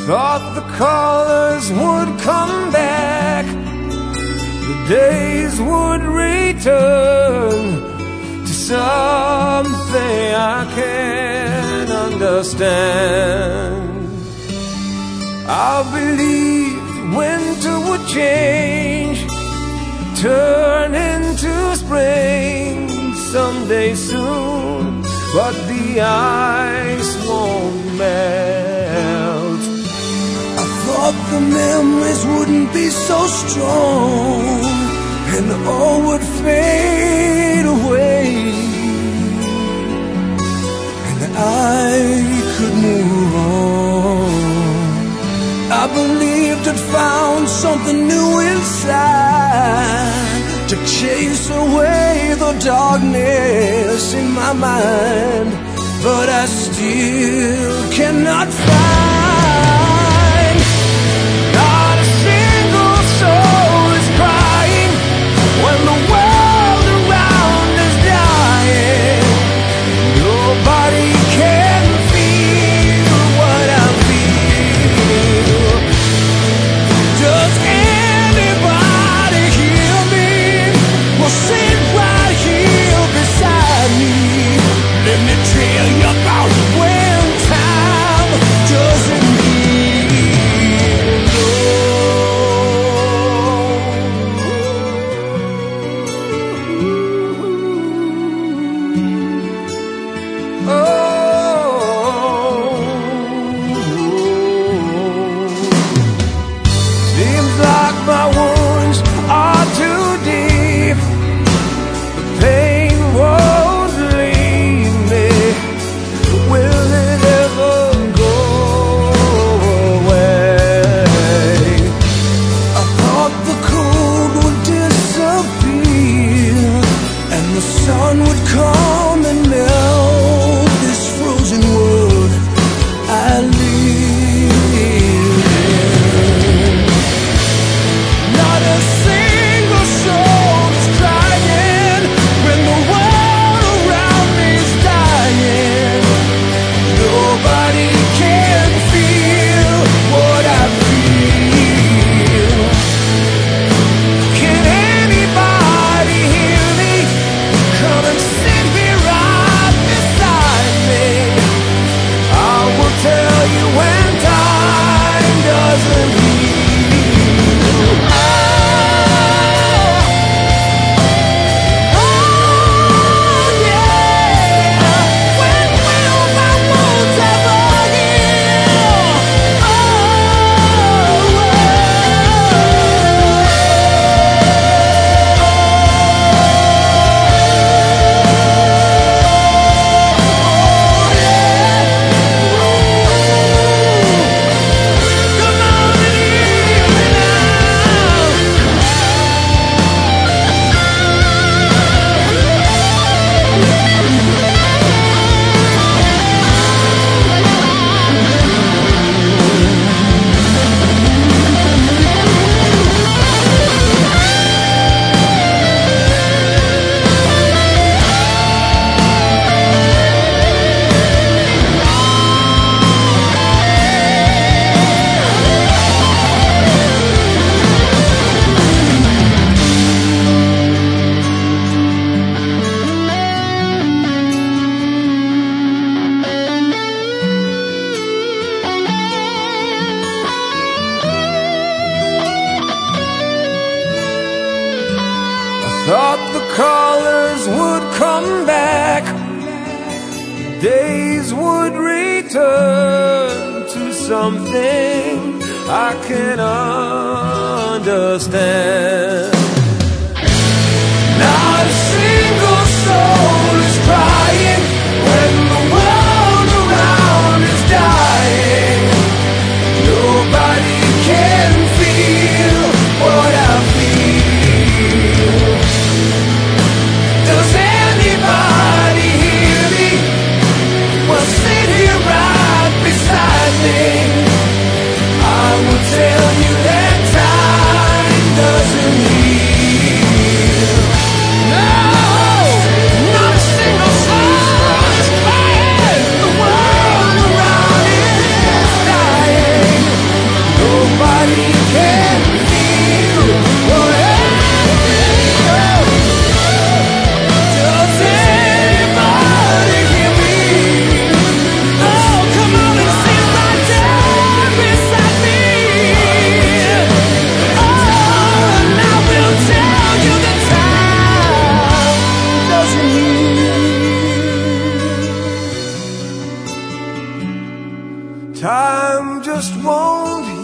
thought the colors would come back, the days would return to something I can't understand. I believed winter would change, turn into spring someday soon, but the ice won't melt. I thought the memories wouldn't be so strong, and all would fade away, and I could move on. I believed I'd found something new inside to chase away the darkness in my mind, but I still cannot find. Not a single soul is crying when the world around is dying. Nobody can feel what I feel. Does anybody hear me? Well, sit right here beside me. Let me tell you about when time doesn't heal. Oh, seems like my wounds are too deep. The pain won't leave me. Will it ever go away? I thought the cold would disappear, and the sun would come and melt this frozen world I live in. Not a single soul is crying when the world around me is dying. Nobody can feel what I feel. Can anybody hear me? Come and sit here right beside me. I will tell you when time doesn't heal. Thought the colors would come back, days would return to something I can understand. Not a single soul is crying when the world around is dying. Nobody can feel what I feel. Does anybody hear me? Well, sit here right beside me. I will tell you that time doesn't Time just won't